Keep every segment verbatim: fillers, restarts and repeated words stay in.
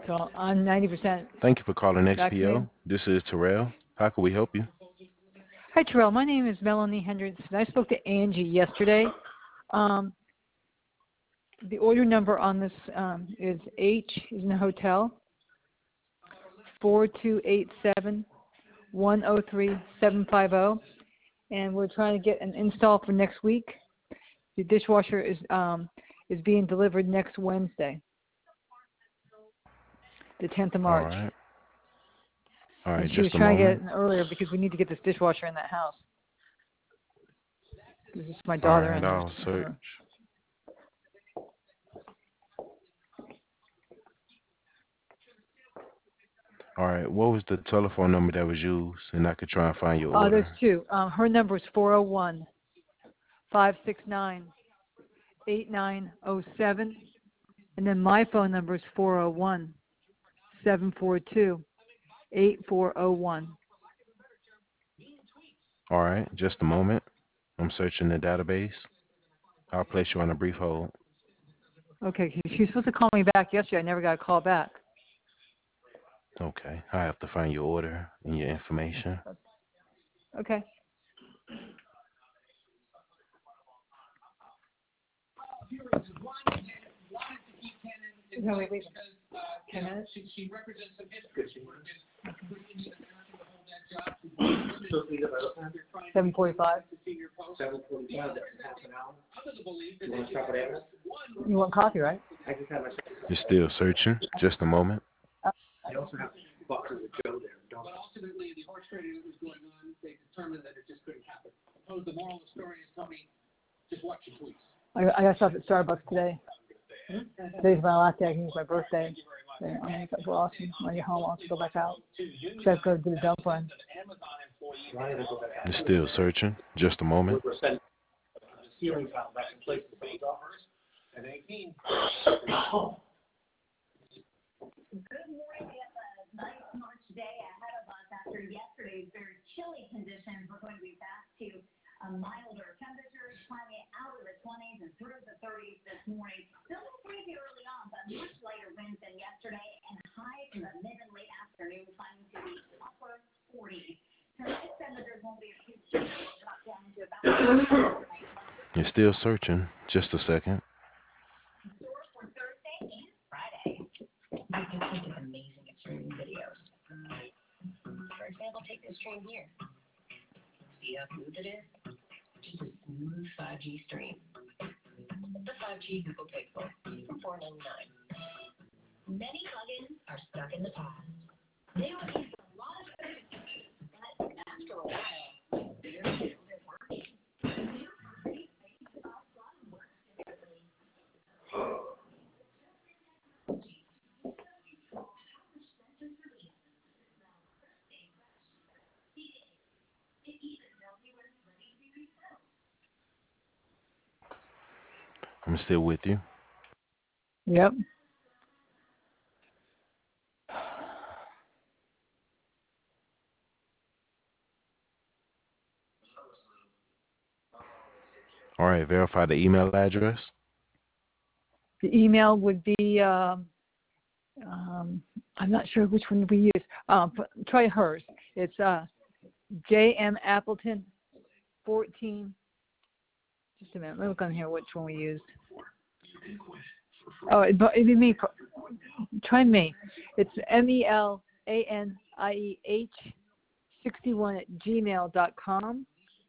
So I'm ninety percent Thank you for calling vaccinated. X P O. This is Terrell. How can we help you? Hi, Terrell. My name is Melanie Hendrickson. I spoke to Angie yesterday. Um, the order number on this um, is H is in the hotel four two eight seven one zero three seven five zero, and we're trying to get an install for next week. The dishwasher is um, is being delivered next Wednesday, the tenth of All March. right. All And right, she was just a trying to get it moment. in earlier because we need to get this dishwasher in that house. This is my All daughter right, and her. I'll search. her. All right, what was the telephone number that was used? And I could try and find your Uh, there's order. two. Um, her number is four oh one, five six nine, eight nine oh seven. And then my phone number is four oh one, seven four two, eight four oh one. All right, just a moment. I'm searching the database. I'll place you on a brief hold. Okay, she was supposed to call me back yesterday. I never got a call back. Okay, I have to find your order and your information. Okay. No, wait, wait. Ten minutes? seven forty-five. seven forty-five, that's half an hour. You want to stop at eight? You want coffee, right? I just have my. You're still searching. Just a moment. Uh, I also have boxes of Joe there. Don't. But ultimately, the horse trading that was going on, they determined that it just couldn't happen. I suppose the moral of the story is, tell me, just watch your tweets. I, I got stuff at Starbucks today. Today's my last day. I think it's my birthday. So I'm going to go awesome. When I get home, I'll have to go back out. So I have to go do the dump run. Why did I go back out? You're still searching. Just a moment. We're sending the ceiling tile back in place to the off. At eighteen. Oh. Good morning. We have a nice March day ahead of us after yesterday's very chilly conditions. We're going to be back to a milder temperatures, climbing out of the twenties and through the thirties this morning. Still a little breezy early on, but much lighter winds than yesterday, and highs in the mid and late afternoon climbing to the upper forties. Tonight's temperatures won't be a huge change. We'll drop down to about You're still searching. Just a second. for Thursday and Friday. You can think of amazing at streaming videos. For example, take this stream here. See how smooth it is? Just a smooth five G stream. The five G Google Pixel for four ninety-nine. Many plugins are stuck in the past. They don't use a lot of services, but after a while, they're still working. New properties make offline work differently. I'm still with you. Yep. All right, verify the email address. The email would be, um, um, I'm not sure which one we use. Um, try hers. It's uh, J M Appleton fourteen. Just a minute. Let me look on here which one we used. Oh, it, it'd be me. Try me. It's M E L A N I E H sixty-one at gmail dot com.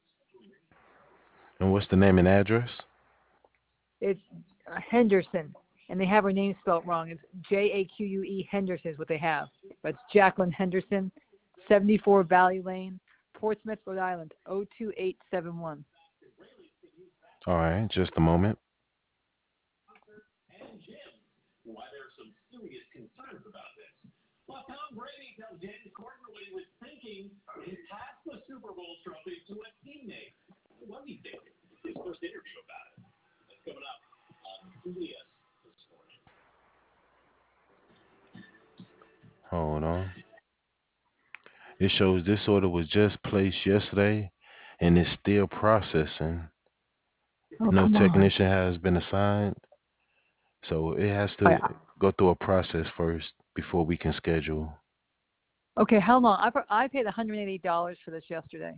And what's the name and address? It's uh, Henderson, and they have her name spelled wrong. It's J A Q U E Henderson is what they have. But it's Jacqueline Henderson, seventy-four Valley Lane, Portsmouth, Rhode Island, oh two eight seven one. All right, just a moment. And Jim, why there are some serious concerns about this. Well, Tom Brady tells James Corden what he was thinking when he passed the Super Bowl trophy to a teammate. What was he thinking? His first interview about it. That's coming up on Julius this morning. Hold on. It shows this order was just placed yesterday and is still processing. Oh, No come on. technician has been assigned. So it has I, to go through a process first before we can schedule. Okay, how long? I, pa- I paid one hundred eighty dollars for this yesterday.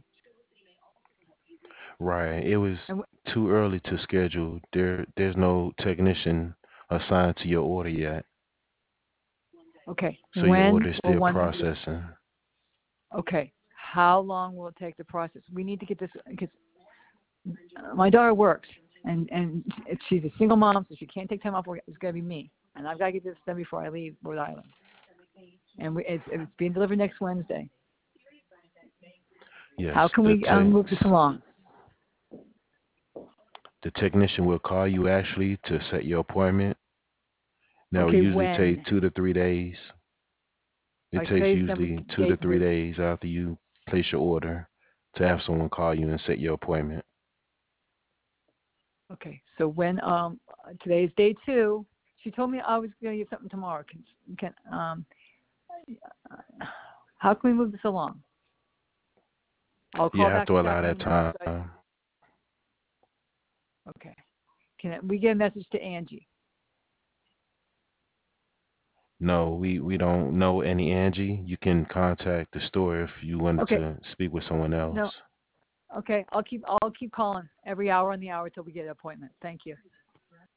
Right. It was And too early to schedule. There there's no technician assigned to your order yet. wh- okay, So your when order is will still one? processing. Okay, how long will it take to process? We need to get this because my daughter works, and and if she's a single mom, so she can't take time off work. It's gonna be me, and I've got to get this done before I leave Rhode Island. And we, it's, it's being delivered next Wednesday. Yes. How can The we um, move this tech along? the technician will call you actually to set your appointment. Now it Okay, usually take when? two to three days. It Like takes today's number usually two day to three today. days after you place your order to have someone call you and set your appointment. Okay, so when um today's day two, she told me I was going to get something tomorrow. Can, can um how can we move this along? I'll You call have back to this allow that afternoon. Once I, time. okay, can we get a message to Angie? No, we, we don't know any Angie. You can contact the store if you wanted Okay, to speak with someone else. no, okay, I'll keep I'll keep calling every hour on the hour till we get an appointment. Thank you.